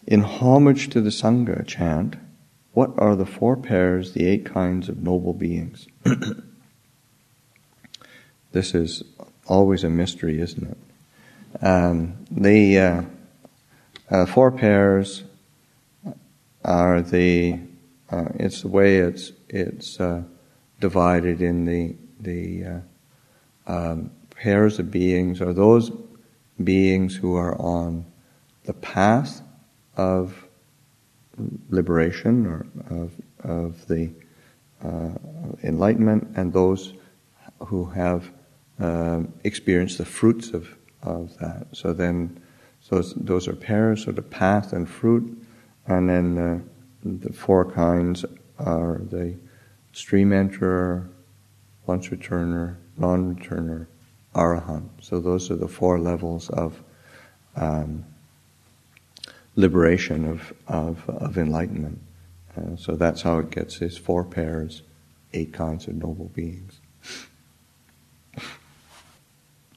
In homage to the Sangha chant, what are the 4 pairs, the 8 kinds of noble beings? This is always a mystery, isn't it? The 4 pairs are it's the way it's divided in the pairs of beings, are those beings who are on the path of liberation or of the enlightenment, and those who have experienced the fruits of that. So those are pairs, so the path and fruit, and then the 4 kinds are the stream enterer, once returner, non-returner, arahant. So those are the 4 levels of liberation of enlightenment. So that's how it gets its 4 pairs, 8 kinds of noble beings.